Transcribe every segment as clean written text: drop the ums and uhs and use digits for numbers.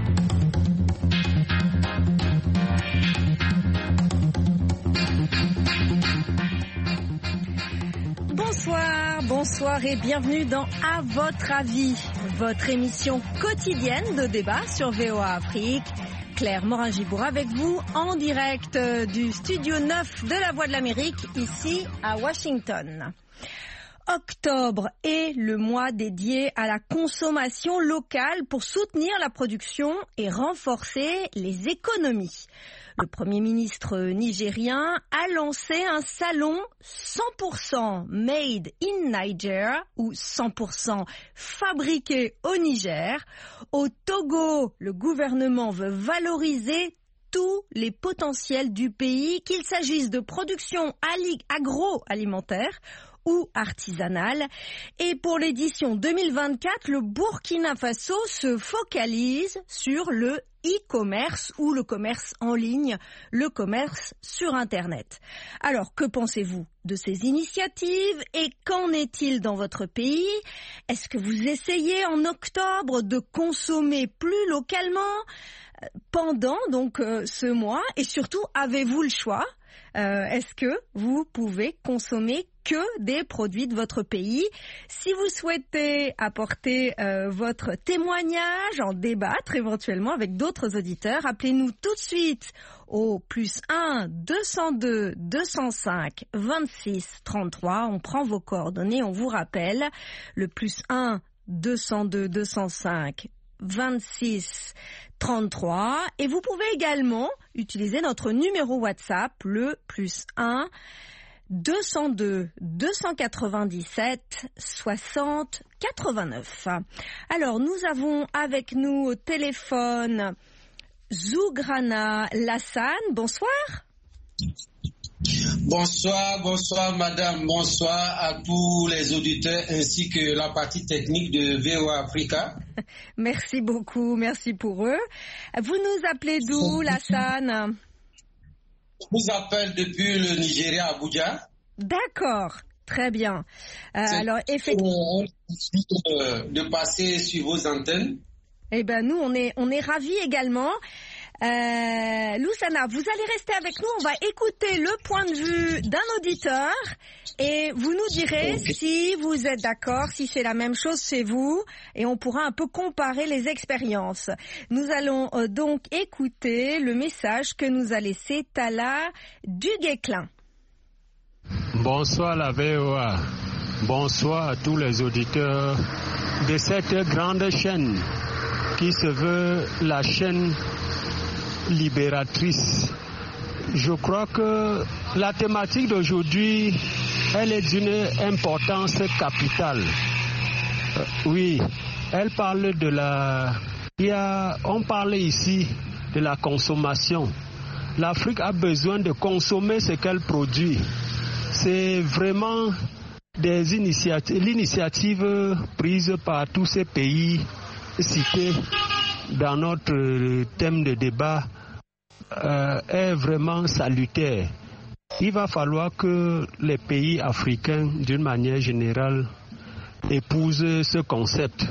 Bonsoir et bienvenue dans À votre avis, votre émission quotidienne de débat sur VOA Afrique. Claire Morin-Gibour avec vous en direct du studio 9 de la Voix de l'Amérique ici à Washington. Octobre est le mois dédié à la consommation locale pour soutenir la production et renforcer les économies. Le Premier ministre nigérien a lancé un salon 100% made in Niger ou 100% fabriqué au Niger. Au Togo, le gouvernement veut valoriser tous les potentiels du pays, qu'il s'agisse de production agroalimentaire ou artisanale. Et pour l'édition 2024, le Burkina Faso se focalise sur le e-commerce ou le commerce en ligne, le commerce sur Internet. Alors, que pensez-vous de ces initiatives et qu'en est-il dans votre pays? Est-ce que vous essayez en octobre de consommer plus localement pendant donc ce mois? Et surtout, avez-vous le choix? Est-ce que vous pouvez consommer que des produits de votre pays? Si vous souhaitez apporter votre témoignage, en débattre éventuellement avec d'autres auditeurs, appelez-nous tout de suite au +1 202 205 26 33. On prend vos coordonnées, on vous rappelle le +1 202 205 26 33, et vous pouvez également utiliser notre numéro WhatsApp, le +1 202 297 60 89. Alors, nous avons avec nous au téléphone Zougrana Lassane. Bonsoir. Bonsoir madame, bonsoir à tous les auditeurs ainsi que la partie technique de VOA Africa. Merci beaucoup, merci pour eux. Vous nous appelez d'où, Lassane? Je vous appelle depuis le Nigeria, Abuja. D'accord, très bien. Alors, effectivement, de passer sur vos antennes. Eh ben nous, on est ravis également. Loussana, vous allez rester avec nous, on va écouter le point de vue d'un auditeur et vous nous direz si vous êtes d'accord, si c'est la même chose chez vous, et on pourra un peu comparer les expériences. Nous allons donc écouter le message que nous a laissé Tala Duguesclin. Bonsoir la VOA, bonsoir à tous les auditeurs de cette grande chaîne qui se veut la chaîne libératrice. Je crois que la thématique d'aujourd'hui, elle est d'une importance capitale. Oui, elle parle de on parle ici de la consommation. L'Afrique a besoin de consommer ce qu'elle produit. C'est vraiment l'initiative prise par tous ces pays cités dans notre thème de débat est vraiment salutaire. Il va falloir que les pays africains, d'une manière générale, épousent ce concept.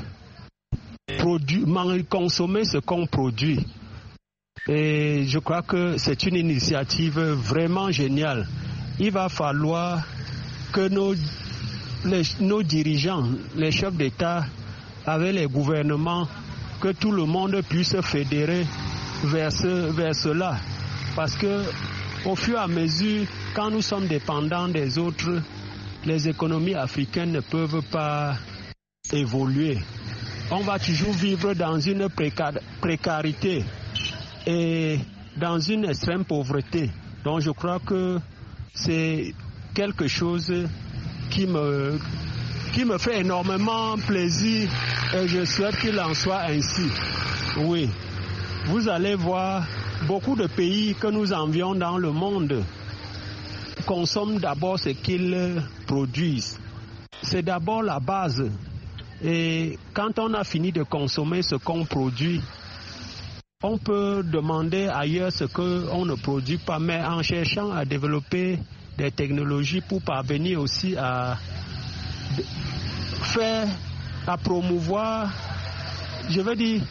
Consommer ce qu'on produit. Et je crois que c'est une initiative vraiment géniale. Il va falloir que nos dirigeants, les chefs d'État, avec les gouvernements, que tout le monde puisse fédérer vers cela. Parce que au fur et à mesure, quand nous sommes dépendants des autres, les économies africaines ne peuvent pas évoluer. On va toujours vivre dans une précarité et dans une extrême pauvreté. Donc je crois que c'est quelque chose qui me fait énormément plaisir et je souhaite qu'il en soit ainsi. Oui, vous allez voir beaucoup de pays que nous envions dans le monde consomment d'abord ce qu'ils produisent. C'est d'abord la base. Et quand on a fini de consommer ce qu'on produit, on peut demander ailleurs ce qu'on ne produit pas, mais en cherchant à développer des technologies pour parvenir aussi à promouvoir, je veux dire,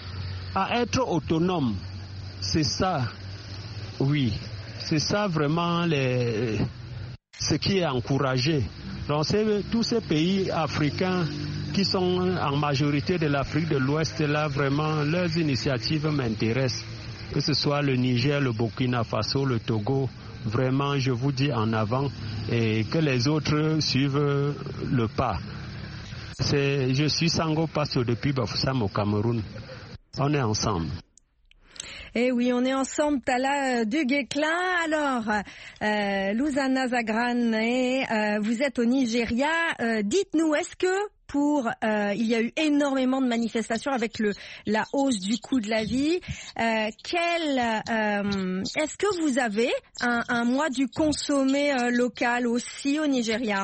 à être autonome. C'est ça, oui. C'est ça vraiment ce qui est encouragé. Donc tous ces pays africains qui sont en majorité de l'Afrique de l'Ouest, là vraiment leurs initiatives m'intéressent. Que ce soit le Niger, le Burkina Faso, le Togo, vraiment je vous dis en avant et que les autres suivent le pas. Je suis Sango Passo depuis Bafoussam au Cameroun. On est ensemble. Eh oui, on est ensemble, Talla Duguesclin. Alors, Louzana Zagrane, vous êtes au Nigeria. Dites-nous, est-ce que il y a eu énormément de manifestations avec la hausse du coût de la vie. Est-ce que vous avez un mois du consommé local aussi au Nigeria?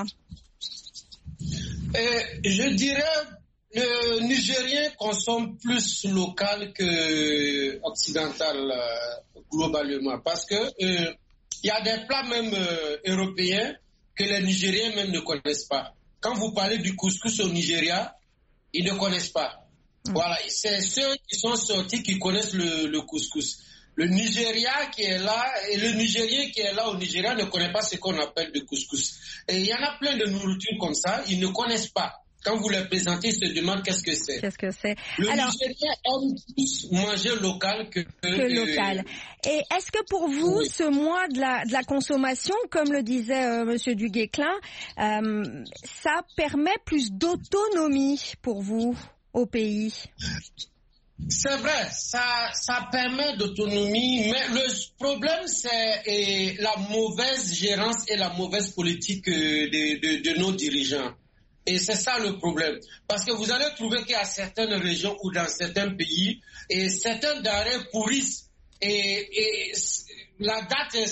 Je dirais le Nigérien consomme plus local que occidental globalement, parce que il y a des plats même européens que les Nigériens même ne connaissent pas. Quand vous parlez du couscous au Nigeria, ils ne connaissent pas. Voilà, c'est ceux qui sont sortis qui connaissent le couscous. Le Nigeria qui est là, et le Nigérien qui est là au Nigeria ne connaît pas ce qu'on appelle le couscous. Et il y en a plein de nourritures comme ça, ils ne connaissent pas. Quand vous les présentez, ils se demandent qu'est-ce que c'est. Le Nigérien aime plus manger local que local. Et est-ce que pour vous, ce mois de la consommation, comme le disait Monsieur Duguesclin, ça permet plus d'autonomie pour vous au pays? C'est vrai, ça permet d'autonomie, mais le problème c'est la mauvaise gérance et la mauvaise politique de nos dirigeants. Et c'est ça le problème. Parce que vous allez trouver qu'il y a certaines régions ou dans certains pays, et certains denrées pourrissent. Et la date,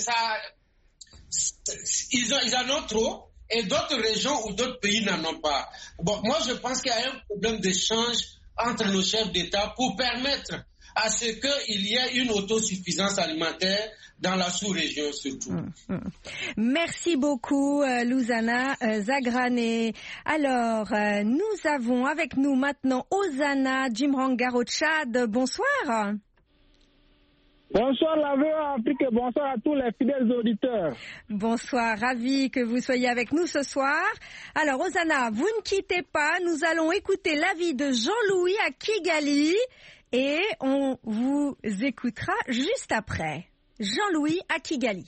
ils en ont trop, et d'autres régions ou d'autres pays n'en ont pas. Bon, moi je pense qu'il y a un problème d'échange entre nos chefs d'État pour permettre à ce qu'il y ait une autosuffisance alimentaire dans la sous-région surtout. Merci beaucoup Louzana Zagrane. Alors, nous avons avec nous maintenant Ozana Djimrangar au Tchad. Bonsoir. Bonsoir la VOA Afrique et bonsoir à tous les fidèles auditeurs. Bonsoir, ravi que vous soyez avec nous ce soir. Alors Ozana, vous ne quittez pas, nous allons écouter l'avis de Jean-Louis à Kigali et on vous écoutera juste après. Jean-Louis à Kigali.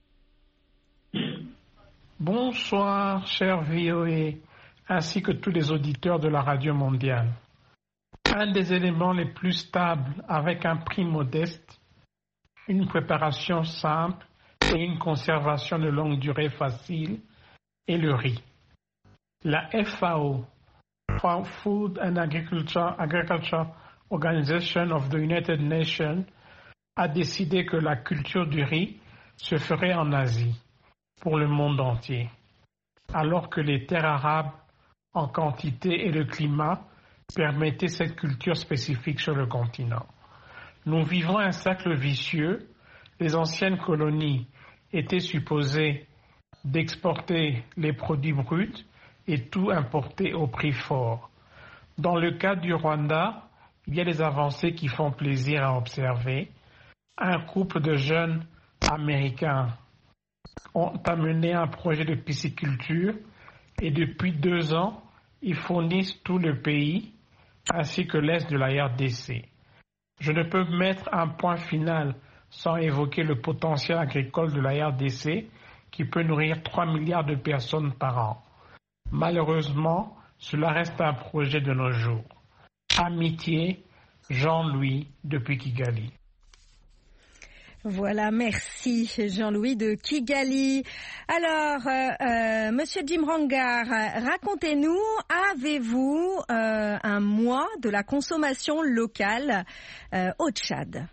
Bonsoir, cher VOA, ainsi que tous les auditeurs de la radio mondiale. Un des éléments les plus stables avec un prix modeste, une préparation simple et une conservation de longue durée facile est le riz. La FAO, Food and Agriculture Organization of the United Nations, a décidé que la culture du riz se ferait en Asie, pour le monde entier, alors que les terres arables en quantité et le climat permettaient cette culture spécifique sur le continent. Nous vivons un cercle vicieux. Les anciennes colonies étaient supposées d'exporter les produits bruts et tout importer au prix fort. Dans le cas du Rwanda, il y a des avancées qui font plaisir à observer. Un couple de jeunes Américains ont amené un projet de pisciculture et depuis 2 ans, ils fournissent tout le pays ainsi que l'est de la RDC. Je ne peux mettre un point final sans évoquer le potentiel agricole de la RDC qui peut nourrir 3 milliards de personnes par an. Malheureusement, cela reste un projet de nos jours. Amitié, Jean-Louis depuis Kigali. Voilà, merci Jean-Louis de Kigali. Alors, Monsieur Djimrangar, racontez-nous, avez-vous un mois de la consommation locale au Tchad?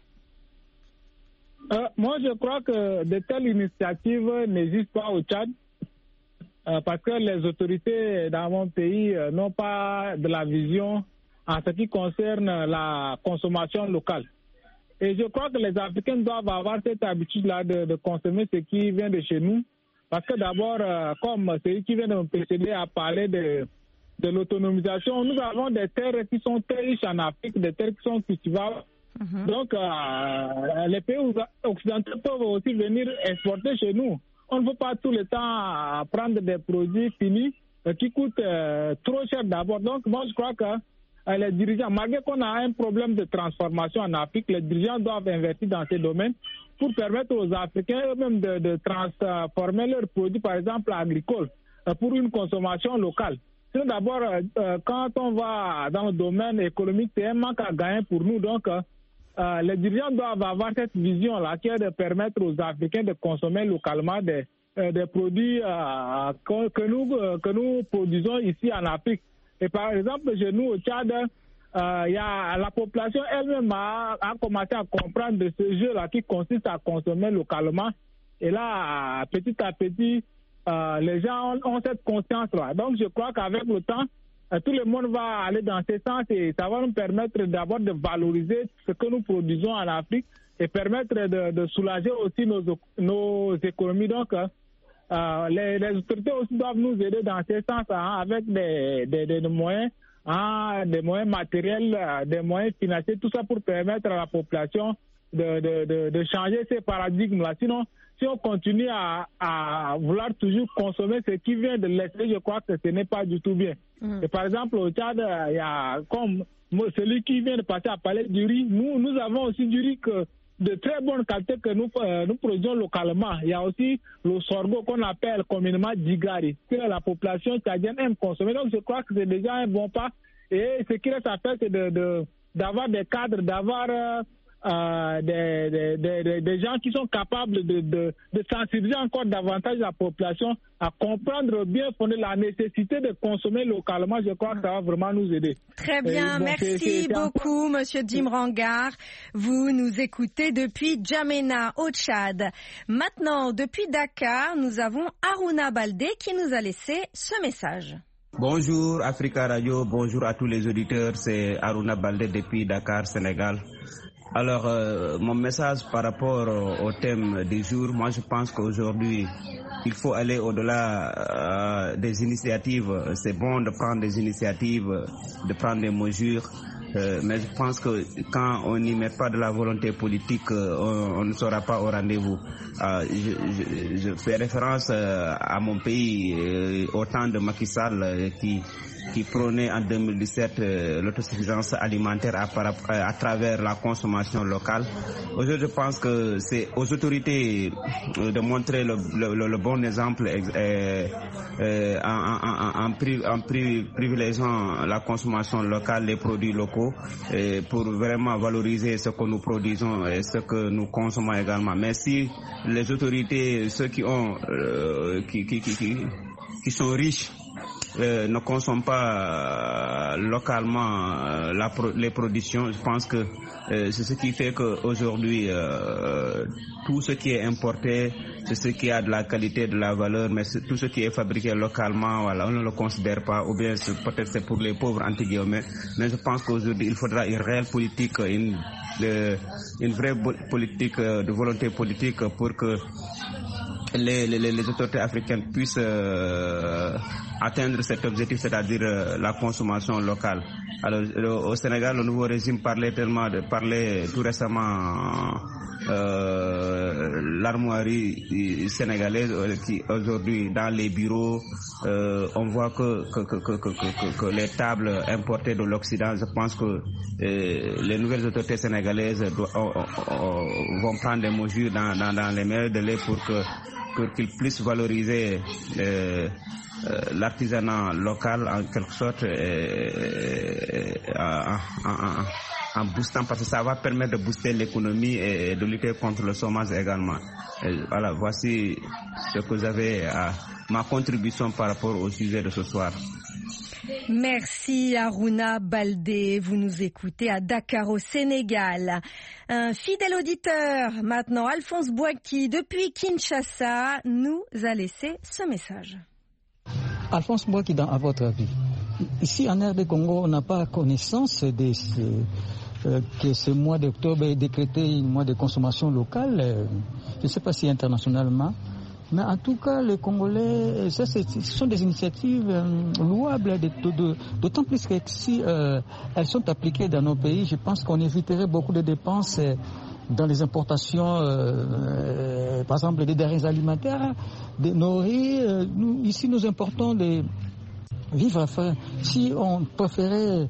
Moi, je crois que de telles initiatives n'existent pas au Tchad parce que les autorités dans mon pays n'ont pas de la vision en ce qui concerne la consommation locale. Et je crois que les Africains doivent avoir cette habitude-là de consommer ce qui vient de chez nous. Parce que d'abord, comme celui qui vient de me précéder a parlé de l'autonomisation, nous avons des terres qui sont très riches en Afrique, des terres qui sont cultivables Donc, les pays occidentaux peuvent aussi venir exporter chez nous. On ne veut pas tout le temps prendre des produits finis qui coûtent trop cher d'abord. Donc, moi, je crois que les dirigeants, malgré qu'on a un problème de transformation en Afrique, les dirigeants doivent investir dans ces domaines pour permettre aux Africains eux-mêmes de transformer leurs produits, par exemple agricoles, pour une consommation locale. Sinon, d'abord, quand on va dans le domaine économique, c'est un manque à gagner pour nous. Donc, les dirigeants doivent avoir cette vision-là qui est de permettre aux Africains de consommer localement des produits que nous produisons ici en Afrique. Et par exemple, chez nous au Tchad, la population elle-même a commencé à comprendre de ce jeu-là qui consiste à consommer localement. Et là, petit à petit, les gens ont cette conscience-là. Donc, je crois qu'avec le temps, tout le monde va aller dans ce sens et ça va nous permettre d'abord de valoriser ce que nous produisons en Afrique et permettre de soulager aussi nos économies. Donc, les autorités aussi doivent nous aider dans ce sens avec des moyens, des moyens matériels, des moyens financiers, tout ça pour permettre à la population de changer ces paradigmes-là. Sinon, si on continue à vouloir toujours consommer ce qui vient de l'extérieur, je crois que ce n'est pas du tout bien. Et par exemple, au Tchad, il y a comme celui qui vient de passer à parler du riz. Nous avons aussi du riz de très bonne qualité que nous produisons localement. Il y a aussi le sorgho qu'on appelle communément digari, que la population tchadienne aime consommer. Donc je crois que c'est déjà un bon pas. Et ce qui reste à faire, c'est d'avoir des cadres, d'avoir des gens qui sont capables de sensibiliser encore davantage la population à comprendre bien fondé la nécessité de consommer localement. Je crois que ça va vraiment nous aider. Très bien, merci beaucoup, Monsieur Jim Rangar. Vous nous écoutez depuis N'Djamena, au Tchad. Maintenant, depuis Dakar, nous avons Aruna Baldé qui nous a laissé ce message. Bonjour Africa Radio, bonjour à tous les auditeurs, c'est Aruna Baldé depuis Dakar, Sénégal. Alors, mon message par rapport au thème du jour, moi je pense qu'aujourd'hui, il faut aller au-delà des initiatives. C'est bon de prendre des initiatives, de prendre des mesures, mais je pense que quand on n'y met pas de la volonté politique, on ne sera pas au rendez-vous. Je fais référence à mon pays, au temps de Macky Sall, qui prônait en 2017 l'autosuffisance alimentaire à travers la consommation locale. Aujourd'hui, je pense que c'est aux autorités de montrer le bon exemple en privilégiant la consommation locale, les produits locaux, pour vraiment valoriser ce que nous produisons et ce que nous consommons également. Mais si les autorités, ceux qui sont riches, ne consomment pas localement les productions, je pense que c'est ce qui fait qu'aujourd'hui tout ce qui est importé, c'est ce qui a de la qualité, de la valeur, mais tout ce qui est fabriqué localement, voilà, on ne le considère pas, ou bien peut-être c'est pour les pauvres entre guillemets. Mais je pense qu'aujourd'hui il faudra une réelle politique, une vraie politique de volonté politique pour que les autorités africaines puissent atteindre cet objectif, c'est-à-dire la consommation locale. Alors au Sénégal, le nouveau régime parlait tout récemment l'armoirie sénégalaise qui aujourd'hui dans les bureaux on voit que les tables importées de l'Occident. Je pense que les nouvelles autorités sénégalaises vont prendre des mesures dans les meilleurs délais pour qu'ils puissent valoriser l'artisanat local en quelque sorte en boostant, parce que ça va permettre de booster l'économie et de lutter contre le chômage également. Voilà, voici ce que j'avais ma contribution par rapport au sujet de ce soir. Merci Aruna Baldé, vous nous écoutez à Dakar au Sénégal. Un fidèle auditeur, maintenant Alphonse Boaki, depuis Kinshasa, nous a laissé ce message. Alphonse Boaki, à votre avis, ici en RD Congo, on n'a pas connaissance que ce mois d'octobre est décrété un mois de consommation locale. Je ne sais pas si internationalement, Mais en tout cas, les Congolais, ce sont des initiatives louables, d'autant plus que si elles sont appliquées dans nos pays, je pense qu'on éviterait beaucoup de dépenses dans les importations, par exemple des denrées alimentaires, des nourris. Ici, nous importons des vivres frais. Si on préférait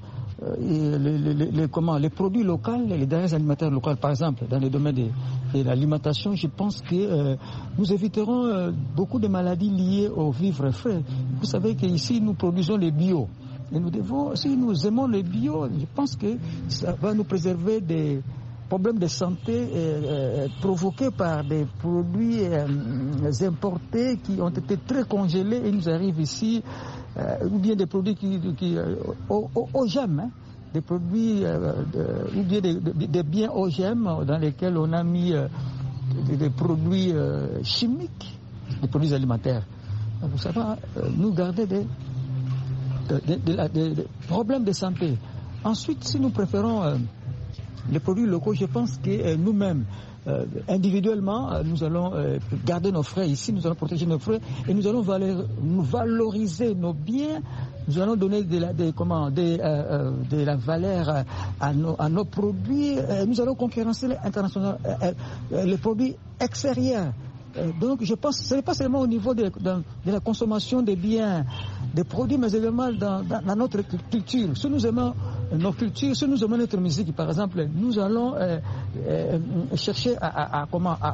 les produits locaux, les denrées alimentaires locales, par exemple, dans le domaine de l'alimentation, je pense que nous éviterons beaucoup de maladies liées aux vivres frais. Vous savez qu'ici, nous produisons les bio. Et nous devons, si nous aimons le bio, je pense que ça va nous préserver des problèmes de santé provoqués par des produits importés qui ont été très congelés et nous arrivent ici, ou bien des produits qui OGM, hein, des produits ou bien des biens OGM dans lesquels on a mis des produits chimiques, des produits alimentaires. Donc, ça va nous garder des problèmes de santé. Ensuite, si nous préférons les produits locaux, je pense que nous-mêmes, individuellement, nous allons garder nos frais ici, nous allons protéger nos frais et nous allons valoriser nos biens, nous allons donner de la valeur à nos produits, nous allons concurrencer les produits extérieurs. Donc je pense que ce n'est pas seulement au niveau de la consommation des biens, des produits, mais également dans notre culture. Si nous aimons nos cultures, si nous aimons notre musique, par exemple, nous allons chercher à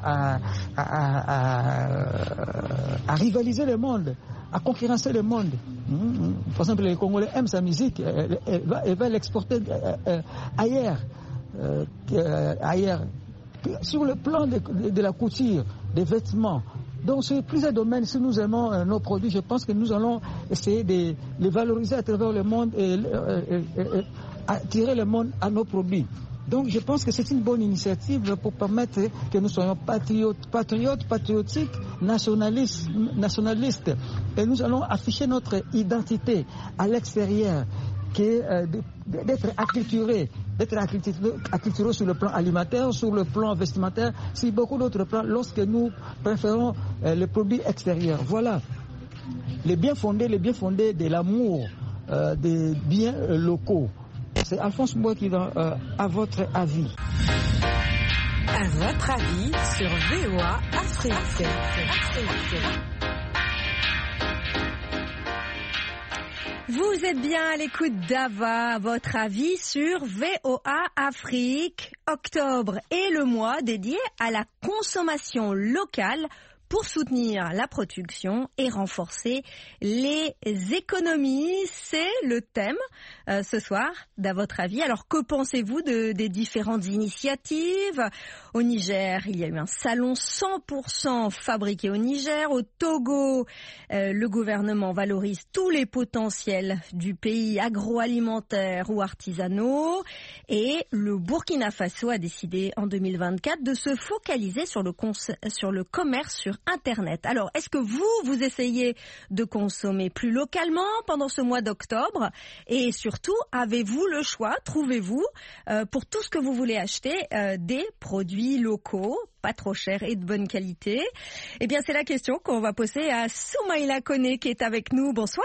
rivaliser le monde, à concurrencer le monde. Par exemple, les Congolais aiment sa musique, elle va l'exporter ailleurs. Sur le plan de la couture, des vêtements. Donc, sur plusieurs domaines, si nous aimons nos produits, je pense que nous allons essayer de les valoriser à travers le monde et attirer le monde à nos produits. Donc, je pense que c'est une bonne initiative pour permettre que nous soyons patriotiques, nationalistes. Et nous allons afficher notre identité à l'extérieur, d'être acculturé sur le plan alimentaire, sur le plan vestimentaire, sur beaucoup d'autres plans, lorsque nous préférons les produits extérieurs. Voilà, les biens fondés de l'amour des biens locaux. C'est Alphonse Mboua qui donne à votre avis. À votre avis sur VOA Afrique. Vous êtes bien à l'écoute d'Ava, à votre avis sur VOA Afrique. Octobre est le mois dédié à la consommation locale pour soutenir la production et renforcer les économies. C'est le thème ce soir d'À votre avis. Alors que pensez-vous des différentes initiatives? Au Niger, il y a eu un salon 100% fabriqué au Niger. Au Togo, le gouvernement valorise tous les potentiels du pays agroalimentaires ou artisanaux. Et le Burkina Faso a décidé en 2024 de se focaliser sur le commerce sur Internet. Alors, est-ce que vous essayez de consommer plus localement pendant ce mois d'octobre? Et surtout, avez-vous le choix, trouvez-vous, pour tout ce que vous voulez acheter, des produits locaux, pas trop chers et de bonne qualité? Eh bien, c'est la question qu'on va poser à Soumaïla Koné qui est avec nous. Bonsoir.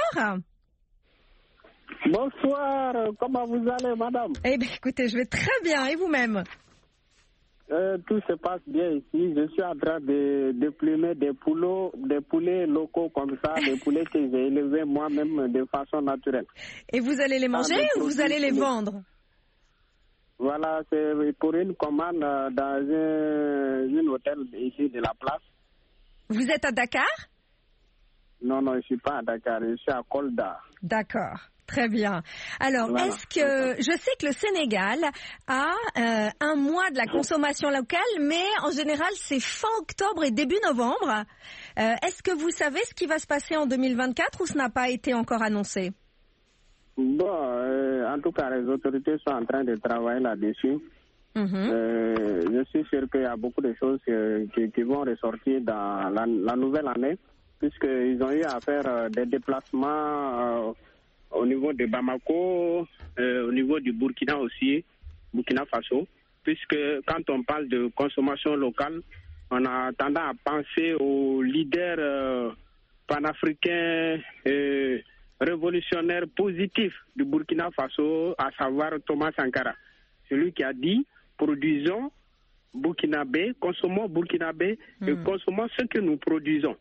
Bonsoir, comment vous allez, madame? Eh bien, écoutez, je vais très bien, et vous-même? Tout se passe bien ici. Je suis en train de déplumer des poulets locaux comme ça, des poulets que j'ai élevés moi-même de façon naturelle. Et vous allez les manger ou vous allez les vendre? Voilà, c'est pour une commande dans un hôtel ici de la place. Vous êtes à Dakar? Non, je ne suis pas à Dakar, je suis à Kolda. D'accord. Très bien. Alors, voilà. Est-ce que je sais que le Sénégal a un mois de la consommation locale, mais en général c'est fin octobre et début novembre. Est-ce que vous savez ce qui va se passer en 2024 ou ce n'a pas été encore annoncé? Bon, en tout cas, les autorités sont en train de travailler là-dessus. Je suis sûr qu'il y a beaucoup de choses qui vont ressortir dans la nouvelle année, puisqu'ils ont eu à faire des déplacements au niveau de Bamako, au niveau du Burkina Faso, puisque quand on parle de consommation locale, on a tendance à penser au leader panafricain révolutionnaire positif du Burkina Faso, à savoir Thomas Sankara. Celui qui a dit, produisons burkinabé, consommons burkinabé et consommons ce que nous produisons.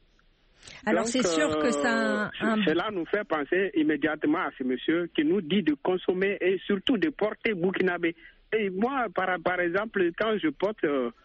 Alors donc, c'est sûr que ça... Cela nous fait penser immédiatement à ce monsieur qui nous dit de consommer et surtout de porter burkinabé. Et moi, par exemple, quand je porte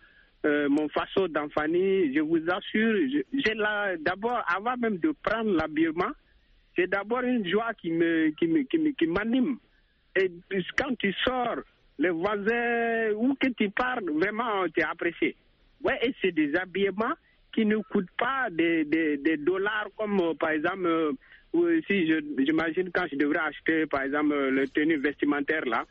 mon faso d'Anfani, je vous assure, j'ai là, d'abord, avant même de prendre l'habillement, c'est d'abord une joie qui m'anime. Et quand tu sors, les voisins, où que tu parles, vraiment, tu es apprécié. Ouais, et c'est des habillements qui ne coûtent pas des dollars, comme par exemple, si j'imagine quand je devrais acheter, par exemple, le tenue vestimentaire, là,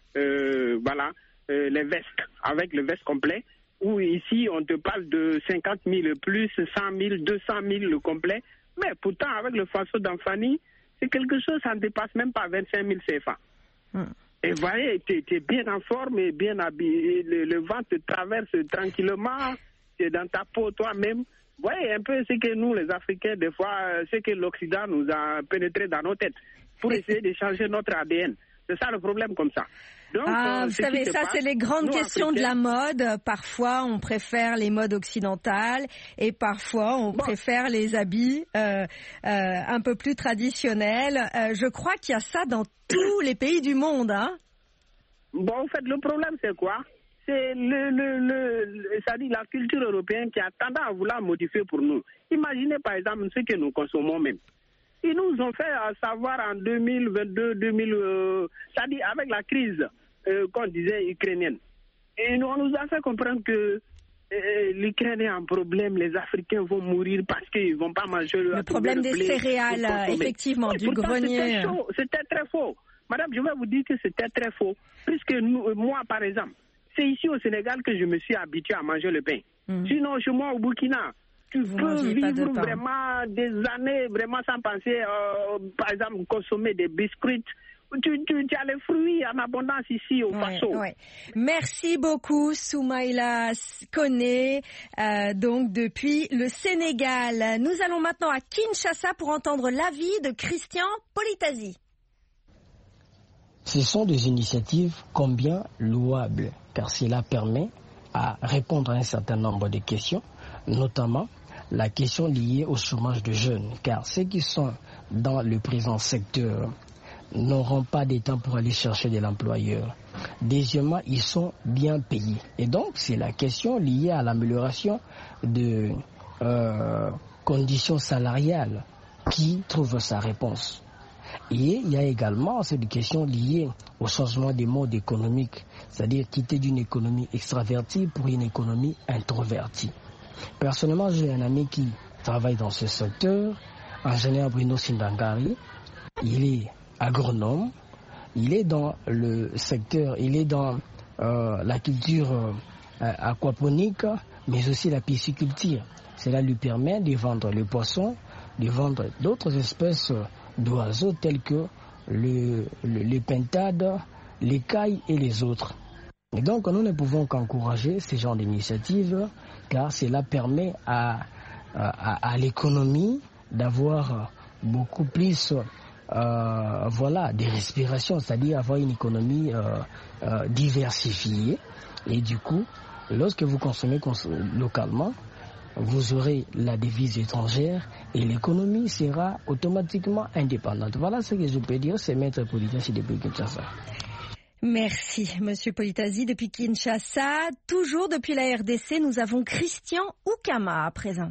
voilà, les vestes, avec le veste complet, où ici, on te parle de 50 000 plus, 100 000, 200 000 le complet. Mais pourtant, avec le faso d'Anfani, c'est quelque chose, ça ne dépasse même pas 25 000 CFA. Et vous voyez, tu es bien en forme et bien habillé. Le vent te traverse tranquillement, tu es dans ta peau toi-même. Vous voyez un peu ce que nous, les Africains, des fois, ce que l'Occident nous a pénétré dans nos têtes pour essayer de changer notre ADN. C'est ça le problème comme ça. Donc, vous savez, ça c'est les grandes questions de la mode. Parfois, on préfère les modes occidentales et parfois, on préfère les habits un peu plus traditionnels. Je crois qu'il y a ça dans tous les pays du monde. Hein. Bon, en fait, le problème, c'est quoi? C'est c'est-à-dire la culture européenne qui a tendance à vouloir modifier pour nous. Imaginez, par exemple, ce que nous consommons même. Ils nous ont fait savoir en 2022, c'est-à-dire avec la crise qu'on disait ukrainienne. Et on nous a fait comprendre que l'Ukraine est un problème, les Africains vont mourir parce qu'ils ne vont pas manger le problème des céréales, effectivement, du grenier. C'était très faux. Madame, je vais vous dire que c'était très faux. Puisque moi, par exemple, c'est ici au Sénégal que je me suis habitué à manger le pain. Sinon, chez moi, au Burkina, tu peux vivre vraiment des années, vraiment sans penser, par exemple, consommer des biscuits. Tu as les fruits en abondance ici au Faso. Ouais. Merci beaucoup, Soumaïla Koné, donc depuis le Sénégal. Nous allons maintenant à Kinshasa pour entendre l'avis de Christian Politasi. Ce sont des initiatives combien louables, car cela permet à répondre à un certain nombre de questions, notamment la question liée au chômage de jeunes, car ceux qui sont dans le présent secteur n'auront pas de temps pour aller chercher de l'employeur. Deuxièmement, ils sont bien payés. Et donc, c'est la question liée à l'amélioration de conditions salariales qui trouve sa réponse. Et il y a également cette question liée au changement des modes économiques, c'est-à-dire quitter d'une économie extravertie pour une économie introvertie. Personnellement, j'ai un ami qui travaille dans ce secteur, ingénieur Bruno Sindangari. Il est agronome, il est dans le secteur, il est dans la culture aquaponique, mais aussi la pisciculture. Cela lui permet de vendre le poisson, de vendre d'autres espèces d'oiseaux tels que les pintades, les cailles et les autres. Et donc nous ne pouvons qu'encourager ces genres d'initiatives car cela permet à l'économie d'avoir beaucoup plus des respirations, c'est-à-dire avoir une économie diversifiée. Et du coup, lorsque vous consommez localement, vous aurez la devise étrangère et l'économie sera automatiquement indépendante. Voilà ce que je peux dire, c'est Maître Politasi depuis Kinshasa. Merci, Monsieur Politasi depuis Kinshasa. Toujours depuis la RDC, nous avons Christian Oukama à présent.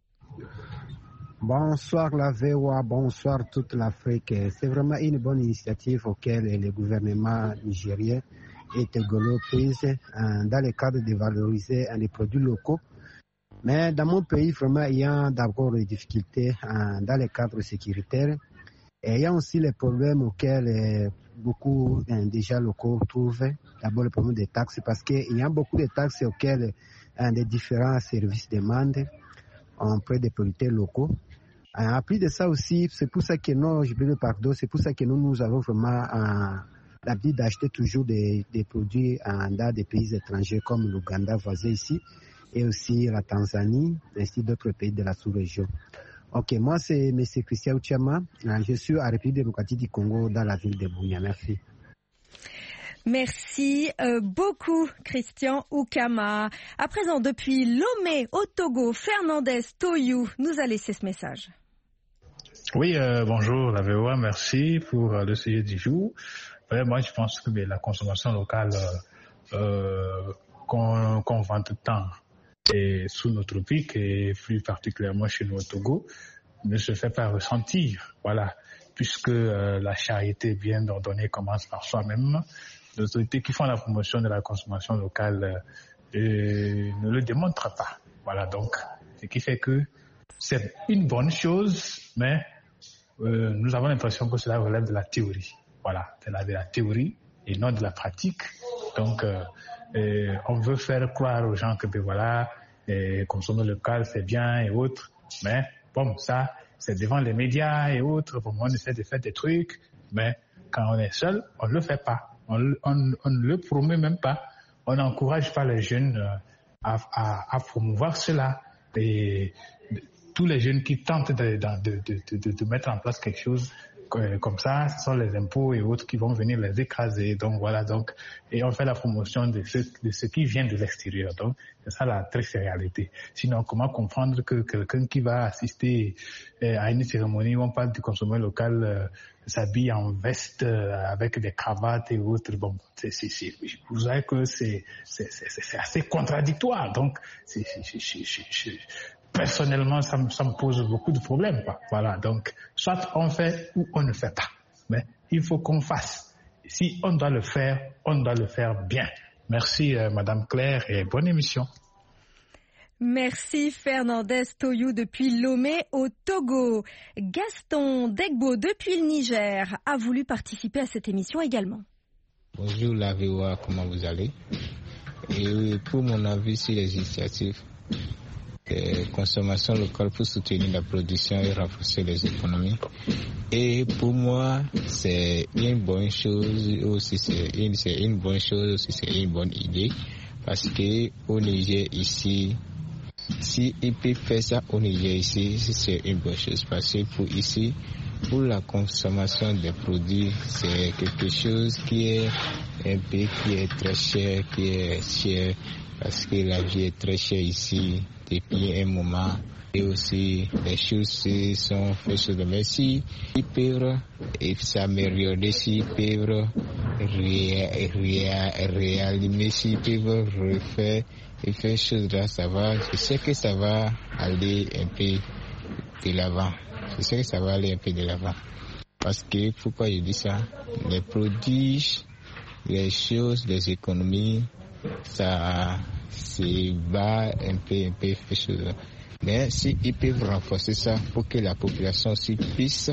Bonsoir la VOA, bonsoir toute l'Afrique. C'est vraiment une bonne initiative auquel le gouvernement nigérien et togolais prise dans le cadre de valoriser les produits locaux. Mais dans mon pays, vraiment, il y a d'abord des difficultés dans le cadre sécuritaire. Et il y a aussi les problèmes auxquels beaucoup déjà locaux trouvent. D'abord le problème des taxes, parce qu'il y a beaucoup de taxes auxquelles les différents services demandent auprès des producteurs locaux. En plus de ça aussi, c'est pour ça que c'est pour ça que nous avons vraiment l'habitude d'acheter toujours des produits dans des pays étrangers comme l'Ouganda voisin ici. et aussi la Tanzanie, ainsi d'autres pays de la sous-région. Ok, moi c'est M. Christian Ouchama, je suis à la République démocratique du Congo dans la ville de Bunia. Merci. Merci beaucoup, Christian Oukama. À présent, depuis Lomé au Togo, Fernandez Toyou nous a laissé ce message. Oui, bonjour la VOA, merci pour le sujet du jour. Moi, je pense que la consommation locale qu'on vante tant et sous nos tropiques et plus particulièrement chez nous au Togo ne se fait pas ressentir. Voilà, puisque la charité bien ordonnée commence par soi-même. Les autorités qui font la promotion de la consommation locale ne le démontrent pas. Voilà, donc, ce qui fait que c'est une bonne chose, mais nous avons l'impression que cela relève de la théorie. Voilà, de la théorie et non de la pratique. Donc, on veut faire croire aux gens que, consommer local, c'est bien et autres. Mais, bon, ça, c'est devant les médias et autres. Bon, on essaie de faire des trucs, mais quand on est seul, on ne le fait pas. On ne le promeut même pas. On n'encourage pas les jeunes à promouvoir cela. Et tous les jeunes qui tentent de mettre en place quelque chose comme ça, ce sont les impôts et autres qui vont venir les écraser. Donc voilà, et on fait la promotion de ce qui vient de l'extérieur. Donc c'est ça la triste réalité. Sinon, comment comprendre que quelqu'un qui va assister à une cérémonie où on parle du consommateur local s'habille en veste avec des cravates et autres? Bon, vous savez que c'est assez contradictoire. Donc personnellement, ça me pose beaucoup de problèmes, quoi. Voilà, donc, soit on fait ou on ne fait pas. Mais il faut qu'on fasse. Si on doit le faire, on doit le faire bien. Merci, Madame Claire, et bonne émission. Merci, Fernandez Toyou, depuis Lomé au Togo. Gaston Degbo, depuis le Niger, a voulu participer à cette émission également. Bonjour, la VOA, comment vous allez? Et pour mon avis sur les initiatives de consommation locale pour soutenir la production et renforcer les économies. Et pour moi, c'est une bonne chose aussi, c'est une bonne chose aussi, c'est une bonne idée, parce que au Niger ici, si ils peuvent faire ça au Niger ici, c'est une bonne chose, parce que pour la consommation des produits, c'est quelque chose qui est un peu qui est très cher, parce que la vie est très chère ici depuis un moment, et aussi les choses sont faites sur le merci. Ils peuvent s'améliorer, s'ils peuvent réanimer, s'ils peuvent refaire et faire choses là, ça va. Je sais que ça va aller un peu de l'avant. Parce que, pourquoi je dis ça? Les produits, les choses, les économies, ça se bat un peu fait chose. Mais s'ils peuvent renforcer ça pour que la population aussi puisse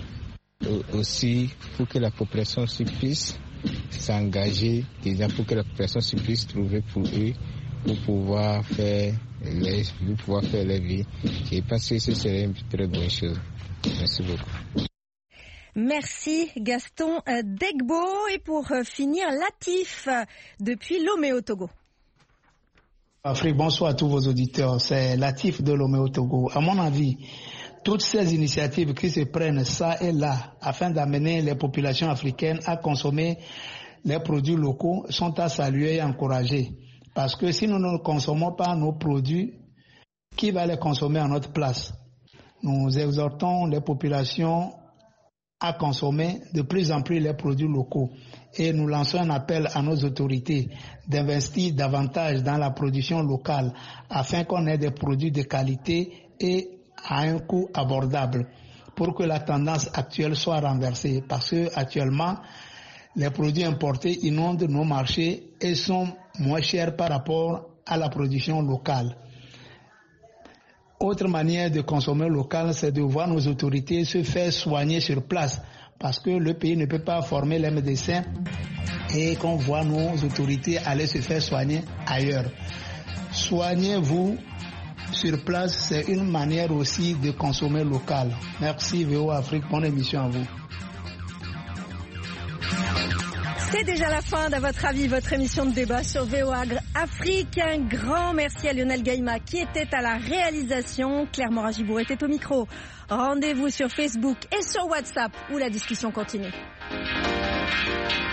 s'engager, pour que la population aussi puisse trouver pour eux, pour pouvoir faire leur vie. Je pense que ce serait une très bonne chose. Merci beaucoup. Merci Gaston Degbo. Et pour finir, Latif depuis Lomé au Togo. Afrique, bonsoir à tous vos auditeurs. C'est Latif de Lomé au Togo. À mon avis, toutes ces initiatives qui se prennent ça et là afin d'amener les populations africaines à consommer les produits locaux sont à saluer et encourager. Parce que si nous ne consommons pas nos produits, qui va les consommer à notre place? Nous exhortons les populations à consommer de plus en plus les produits locaux et nous lançons un appel à nos autorités d'investir davantage dans la production locale afin qu'on ait des produits de qualité et à un coût abordable pour que la tendance actuelle soit renversée, parce que actuellement les produits importés inondent nos marchés et sont moins chers par rapport à la production locale. Autre manière de consommer local, c'est de voir nos autorités se faire soigner sur place, parce que le pays ne peut pas former les médecins et qu'on voit nos autorités aller se faire soigner ailleurs. Soignez-vous sur place, c'est une manière aussi de consommer local. Merci VOA Afrique, bonne émission à vous. C'est déjà la fin d'À votre avis, votre émission de débat sur VOA Afrique. Un grand merci à Lionel Gaïma qui était à la réalisation. Claire Morin-Gibourg était au micro. Rendez-vous sur Facebook et sur WhatsApp où la discussion continue.